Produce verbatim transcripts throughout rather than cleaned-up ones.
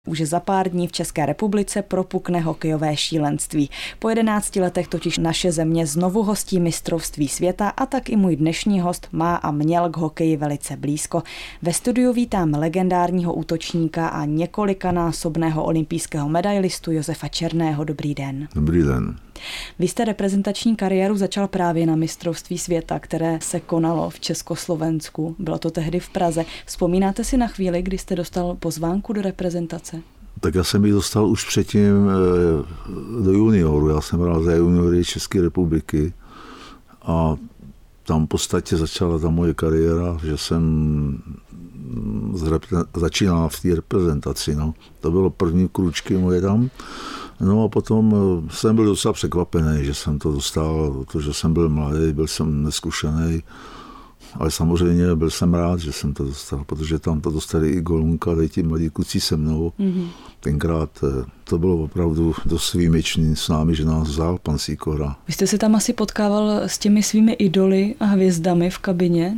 Už za pár dní v České republice propukne hokejové šílenství. Po jedenácti letech totiž naše země znovu hostí mistrovství světa a tak i můj dnešní host má a měl k hokeji velice blízko. Ve studiu vítám legendárního útočníka a několikanásobného olympijského medailistu Josefa Černého. Dobrý den. Dobrý den. Vy jste reprezentační kariéru začal právě na mistrovství světa, které se konalo v Československu. Bylo to tehdy v Praze. Vzpomínáte si na chvíli, kdy jste dostal pozvánku do reprezentace? Tak já jsem ji dostal už předtím do junioru. Já jsem hrál za juniory České republiky a tam v podstatě začala ta moje kariéra, že jsem začínal v té reprezentaci. No. To bylo první kručky moje tam. No a potom jsem byl docela překvapený, že jsem to dostal, protože jsem byl mladý, byl jsem neskušený, ale samozřejmě byl jsem rád, že jsem to dostal, protože tam to dostali i Golunka, tady ti mladí kluci se mnou. Mm-hmm. Tenkrát to bylo opravdu dost výjimečný s námi, že nás vzal pan Sýkora. Vy jste se tam asi potkával s těmi svými idoly a hvězdami v kabině?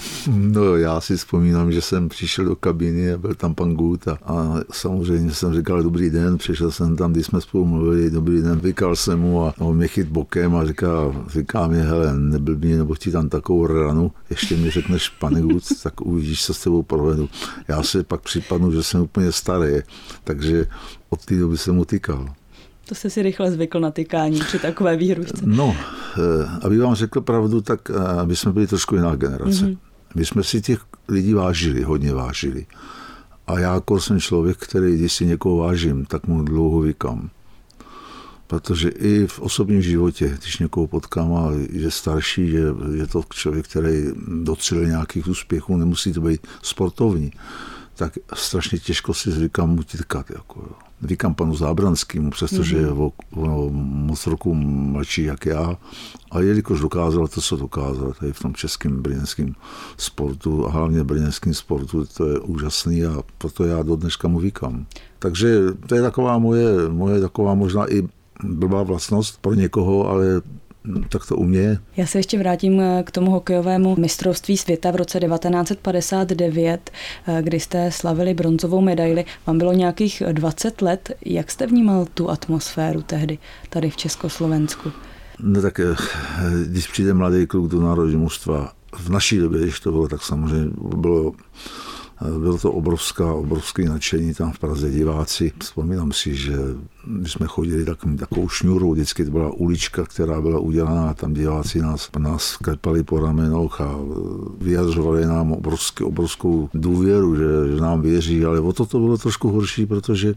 No já si vzpomínám, že jsem přišel do kabiny a byl tam pan Gut a, a samozřejmě jsem říkal dobrý den, přišel jsem tam, když jsme spolu mluvili, dobrý den, vykal jsem mu a on mě chyt bokem a říká, říká mi, hele, neblbni, nebo ti tam takovou ranu, ještě mi řekneš, pane Gut, tak uvidíš, co s tebou provedu. Já si pak připadnu, že jsem úplně starý, takže od té doby jsem mu tykal. To jste si rychle zvykl na tykání při takové výhrušce. No, aby vám řekl pravdu, tak my jsme byli trošku jiná generace. Mm-hmm. My jsme si těch lidí vážili, hodně vážili. A já jako jsem člověk, který, když si někoho vážím, tak mu dlouho vykám. Protože i v osobním životě, když někoho potkám a je starší, že je to člověk, který docílil nějakých úspěchů, nemusí to být sportovní, tak strašně těžko si zvykám mu tykat. Jako, vykám panu Zábranskému, přestože mm-hmm. je o, o, moc roku mladší jak já. A jelikož dokázal to, co dokázal tady v tom českém brněnském sportu a hlavně brněnském sportu, to je úžasný a proto já do dneška mu vykám. Takže to je taková moje, moje taková možná i blbá vlastnost pro někoho, ale tak to u mě. Já se ještě vrátím k tomu hokejovému mistrovství světa v roce devatenáct set padesát devět, kdy jste slavili bronzovou medaili. Vám bylo nějakých dvacet let. Jak jste vnímal tu atmosféru tehdy tady v Československu? No tak, když přijde mladý kluk do národního mužstva, v naší době, když to bylo, tak samozřejmě bylo Bylo to obrovská, obrovské nadšení tam v Praze, diváci. Vzpomínám si, že když jsme chodili tak, takovou šňůrou, vždycky to byla ulička, která byla udělaná a tam diváci nás, nás klepali po ramenoch a vyjadřovali nám obrovské, obrovskou důvěru, že, že nám věří, ale o to to bylo trošku horší, protože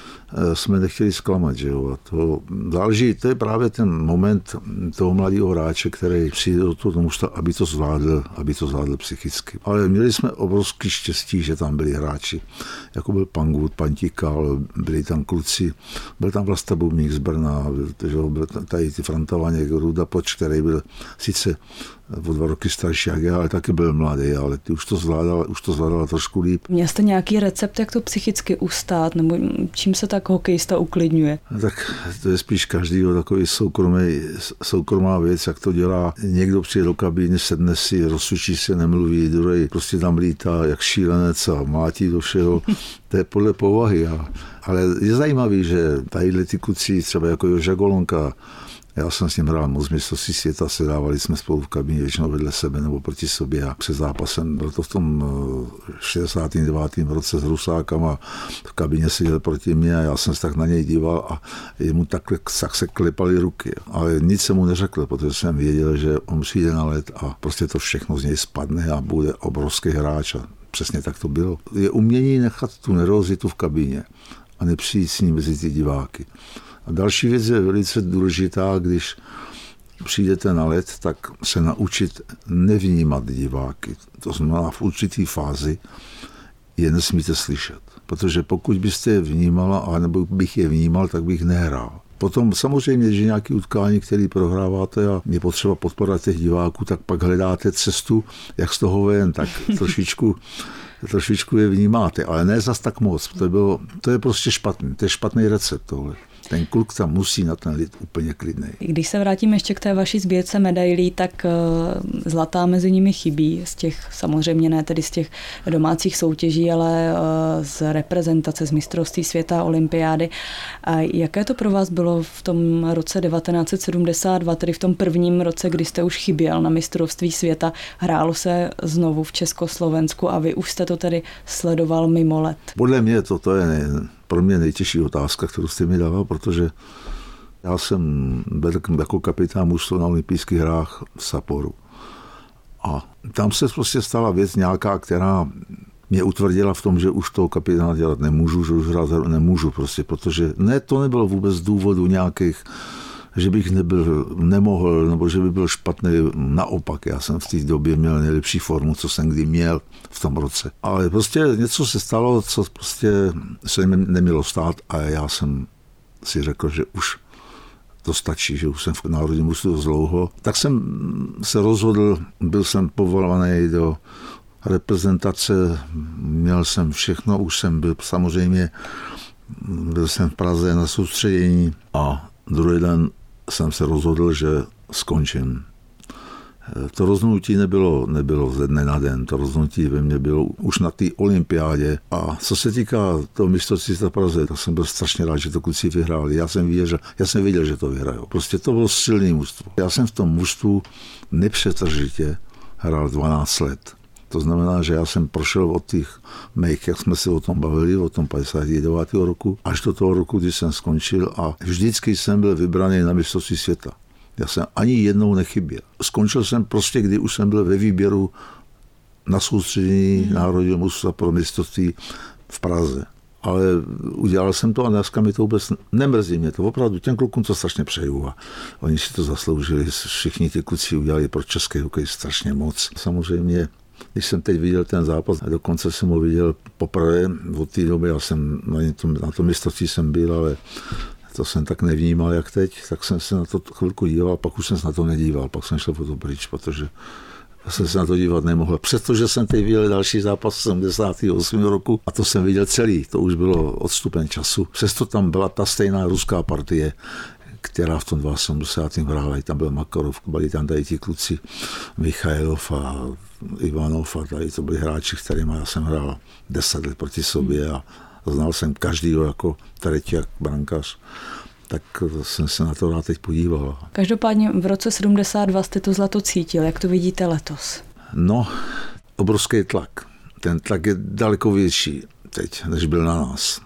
jsme nechtěli zklamat, že jo. A to záleží, to je právě ten moment toho mladého hráče, který přijde do toho mužstva, aby to zvládl, aby to zvládl psychicky. Ale měli jsme obrovský štěstí, že tam byli hráči. Jako byl pan Gut, pan Tikal, byli tam kluci, byl tam Vlasta Bubník z Brna, že jo, byl tady ty Frantavaněk, Ruda Poč, který byl sice o dva roky starší jak já, ale taky byl mladý, ale ty už to zvládal, už to zvládala trošku líp. Měl jste nějaký recept, jak to psychicky ustát, nebo čím se tak hokejista uklidňuje? No tak to je spíš každýho takový soukromý, soukromá věc, jak to dělá. Někdo přijde do kabíny, sedne si, rozsvičí se, nemluví, druhý prostě tam lítá jak šílenec a mlátí do všeho. To je podle povahy. A, ale je zajímavý, že tadyhle ty kluci, třeba jako Joža Golonka, já jsem s ním hrál moc mistrovství světa, sedávali jsme spolu v kabině většinou vedle sebe nebo proti sobě a před zápasem, byl to v tom šedesátém devátém roce s Rusákama, v kabině seděl proti mě a já jsem se tak na něj díval a jemu tak, tak se klepaly ruky. Ale nic jsem mu neřekl, protože jsem věděl, že on přijde na led a prostě to všechno z něj spadne a bude obrovský hráč a přesně tak to bylo. Je umění nechat tu nervozitu v kabině a nepřijít s ním mezi ty diváky. A další věc je velice důležitá, když přijdete na led, tak se naučit nevnímat diváky. To znamená, v určitý fázi je nesmíte slyšet. Protože pokud byste je vnímala, anebo bych je vnímal, tak bych nehrál. Potom samozřejmě, že nějaké utkání, které prohráváte a je potřeba podpora těch diváků, tak pak hledáte cestu, jak z toho ven, tak trošičku, trošičku je vnímáte, ale ne zas tak moc. To, bylo, to je prostě špatný, to je špatný recept tohle. Ten kluk tam musí na ten lid úplně klidnej. Když se vrátím ještě k té vaší sbírce medailí, tak zlatá mezi nimi chybí, z těch samozřejmě ne tedy z těch domácích soutěží, ale z reprezentace, z mistrovství světa, olympiády. A jaké to pro vás bylo v tom roce devatenáct set sedmdesát dva, tedy v tom prvním roce, kdy jste už chyběl na mistrovství světa? Hrálo se znovu v Československu a vy už jste to tedy sledoval mimo let. Podle mě to, to je nej, pro mě nejtěžší otázka, kterou jste mi dával, protože já jsem byl jako kapitán mužstva na olympijských hrách v Sapporu. A tam se prostě stala věc nějaká, která mě utvrdila v tom, že už toho kapitána dělat nemůžu, že už hrát nemůžu prostě, protože ne, to nebylo vůbec z důvodu nějakých, že bych nebyl, nemohl, nebo že by byl špatný. Naopak, já jsem v té době měl nejlepší formu, co jsem kdy měl v tom roce. Ale prostě něco se stalo, co prostě se nemělo stát a já jsem si řekl, že už to stačí, že už jsem v národním mužstvu dlouho. Tak jsem se rozhodl, byl jsem povolený do reprezentace, měl jsem všechno, už jsem byl samozřejmě, byl jsem v Praze na soustředění a druhý den jsem se rozhodl, že skončím. To rozhodnutí nebylo, nebylo ze dne na den, to rozhodnutí ve mně bylo už na té olympiádě. A co se týká toho mistrovství v Praze, tak jsem byl strašně rád, že to kluci vyhráli. Já jsem viděl, že, já jsem viděl, že to vyhrajou. Prostě to bylo silný mužstvo. Já jsem v tom mužstvu nepřetržitě hrál dvanáct let. To znamená, že já jsem prošel od těch mých, jak jsme se o tom bavili, o tom padesát devátého roku, až do toho roku, kdy jsem skončil a vždycky jsem byl vybraný na mistrovství světa. Já jsem ani jednou nechyběl. Skončil jsem prostě, kdy už jsem byl ve výběru na soustředění mm. národního mužstva pro mistrovství v Praze. Ale udělal jsem to a dneska mi to vůbec nemrzí mě to. Opravdu těm klukům to strašně přeju a oni si to zasloužili. Všichni ty kluci udělali pro český hokej strašně moc. Samozřejmě, když jsem teď viděl ten zápas, a dokonce jsem ho viděl poprvé od té doby, já jsem na tom, na tom mistrovství jsem byl, ale to jsem tak nevnímal, jak teď, tak jsem se na to chvilku díval, pak už jsem se na to nedíval, pak jsem šel po to pryč, protože jsem se na to dívat nemohl. Přestože jsem teď viděl další zápas sedmdesátého osmého roku a to jsem viděl celý, to už bylo odstupem času. Přesto tam byla ta stejná ruská partie, která v tom sedmdesátém hrála, i tam byl Makarov, byli tam tady ti kluci Michailov a Ivanov a tady to byli hráči, kterými já jsem hrál deset let proti sobě a znal jsem každýho jako treťák, brankář, tak jsem se na to rád teď podíval. Každopádně v roce sedmdesát dva jste to zlato cítil, jak to vidíte letos? No, obrovský tlak. Ten tlak je daleko větší teď, než byl na nás.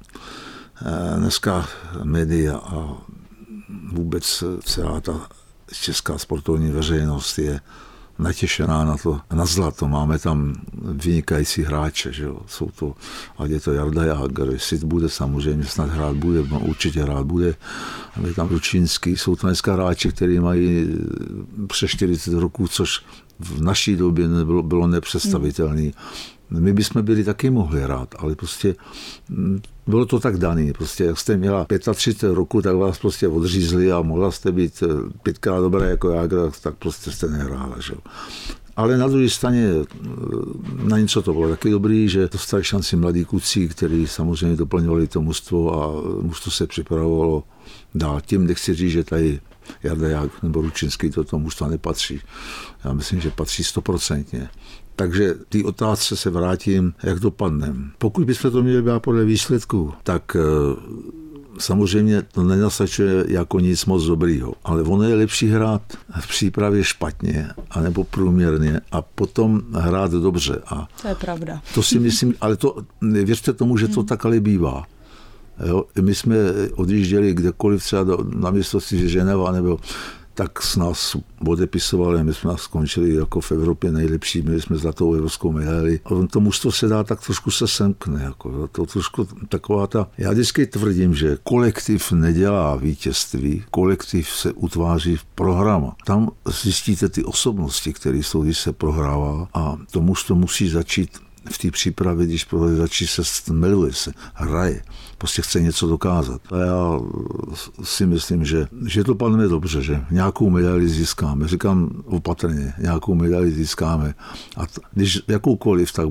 Dneska média a vůbec celá ta česká sportovní veřejnost je natěšená na to, na zlato. Máme tam vynikající hráče, že jo. Jsou to, ať je to Jarda Jágr, jestli bude samozřejmě snad hrát bude, no, určitě hrát bude. Je tam Ručínský, jsou to dneska hráči, kteří mají přes čtyřicet roků, což v naší době nebylo, bylo nepředstavitelné. My bychom byli taky mohli hrát, ale prostě bylo to tak daný. Prostě jak jste měla třicet pět roku, tak vás prostě odřízli a mohla jste být pětkrát dobré jako Jágr, tak prostě jste nehrála. Že? Ale na druhé straně na něco to bylo taky dobrý, že dostali šanci mladí kluci, kteří samozřejmě doplňovali to mužstvo a mužstvo se připravovalo dál. Tím nechci říct, že tady Jarda Jágr nebo Ručinský do toho mužstva nepatří. Já myslím, že patří stoprocentně. Takže ty otázce se vrátím, jak dopadnem. Pokud bychom to měli být podle výsledku, tak samozřejmě to nenastačuje jako nic moc dobrýho. Ale ono je lepší hrát v přípravě špatně, anebo průměrně a potom hrát dobře. A to je pravda. To si myslím, ale to, věřte tomu, že to hmm. tak ale bývá. Jo? My jsme odjížděli kdekoliv třeba do, na mistrovství Ženeva nebo tak s nás odepisovali, my jsme nás skončili jako v Evropě nejlepší, měli jsme zlatou evropskou medaili. A to mužstvo se dá tak trošku se semkne. Jako, to trošku taková ta... Já vždycky tvrdím, že kolektiv nedělá vítězství, kolektiv se utváří v programa. Tam zjistíte ty osobnosti, které jsou, když se prohrává a to mužstvo musí začít v té přípravě, když začí se, miluje se, hraje, prostě chce něco dokázat. A já si myslím, že, že to padne dobře, že nějakou medaili získáme. Říkám opatrně, nějakou medaili získáme. A t- když jakoukoliv, tak bude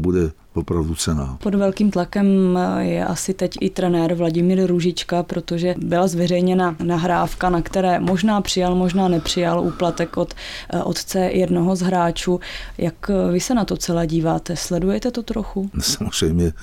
opravdu cenná. Pod velkým tlakem je asi teď i trenér Vladimír Růžička, protože byla zveřejněna nahrávka, na které možná přijal, možná nepřijal úplatek od otce jednoho z hráčů. Jak vy se na to celé díváte? Sledujete to trochu? Samozřejmě.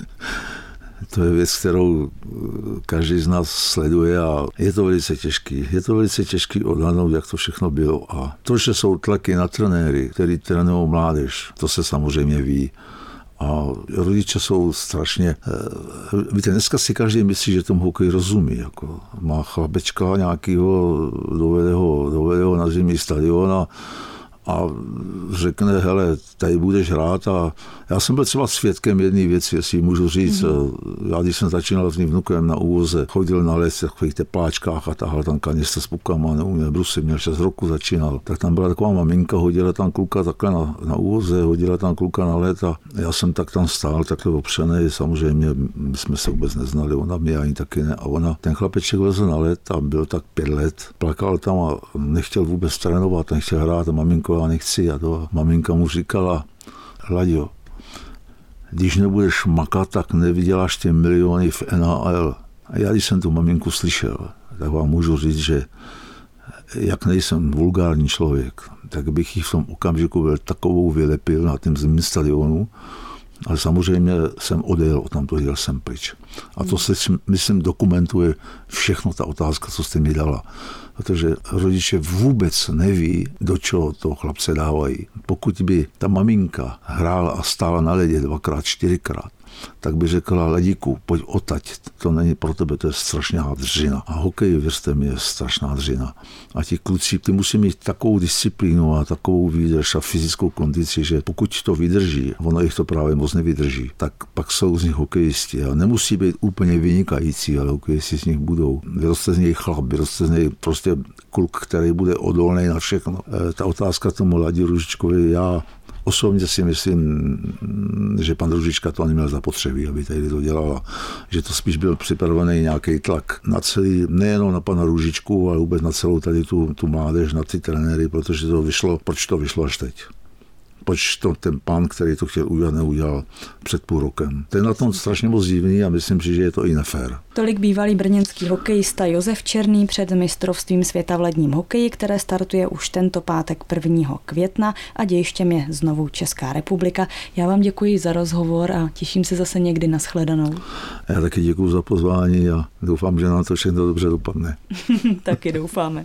To je věc, kterou každý z nás sleduje a je to velice těžký. Je to velice těžký odhadnout, jak to všechno bylo. A to, že jsou tlaky na trenéry, který trénují mládež, to se samozřejmě ví. A rodiče jsou strašně... Víte, dneska si každý myslí, že tomu hokej rozumí. Jako má chlapečka nějakýho, dovede ho, dovede ho na zimní stadion a a řekne, hele, tady budeš hrát a já jsem byl třeba svědkem jedné věci, jestli můžu říct, mm-hmm. já když jsem začínal s mým vnukem na úvoze, chodil na les v takových tepláčkách a tahal tam kanistr s pukama, neuměl brusy, měl šest roku začínal, tak tam byla taková maminka, hodila tam kluka takhle na, na úvoze, hodila tam kluka na led a já jsem tak tam stál, takhle opřenej, samozřejmě my jsme se vůbec neznali, ona mě ani taky ne a ona, ten chlapeček vezl na led a byl tak pět let, plakal tam a nechtěl vůbec trénovat, nechtěl hrát a maminko, já nechci. A to maminka mu říkala, Hlaďo, když nebudeš makat, tak nevyděláš ty miliony v N H L. A já, když jsem tu maminku slyšel, tak vám můžu říct, že jak nejsem vulgární člověk, tak bych jí v tom okamžiku byl takovou vylepil na tom zimním stadionu, ale samozřejmě jsem odjel, odtamto jel jsem pryč. A to se, myslím, dokumentuje všechno ta otázka, co jste mi dala. Protože rodiče vůbec neví, do čeho toho chlapce dávají. Pokud by ta maminka hrála a stála na ledě dvakrát, čtyřikrát, tak by řekla, Ledíku, pojď odtať, to není pro tebe, to je strašná dřina. A hokej, věřte mi, je strašná dřina. A ti kluci, ty musí mít takovou disciplínu a takovou výdrž a fyzickou kondici, že pokud to vydrží, ono jich to právě moc nevydrží, tak pak jsou z nich hokejisti. A nemusí být úplně vynikající, ale hokejisti z nich budou. Vyroste z něj chlap, vyroste z něj prostě kluk, který bude odolný na všechno. E, ta otázka tomu Ladi Růžičkovi, já osobně si myslím, že pan Růžička to neměl zapotřebí, aby tady to dělala. Že to spíš byl připravený nějaký tlak na celý, nejenom na pana Růžičku, ale vůbec na celou tady tu, tu mládež, na ty trenéry, protože to vyšlo, proč to vyšlo až teď. Proč to ten pán, který to chtěl udělat, neudělal před půl rokem. To je na tom strašně moc divný a myslím si, že je to i nefér. Tolik bývalý brněnský hokejista Josef Černý před mistrovstvím světa v ledním hokeji, které startuje už tento pátek prvního května a dějištěm je znovu Česká republika. Já vám děkuji za rozhovor a těším se zase někdy na shledanou. Já taky děkuji za pozvání a doufám, že nám to všechno dobře dopadne. Taky doufáme.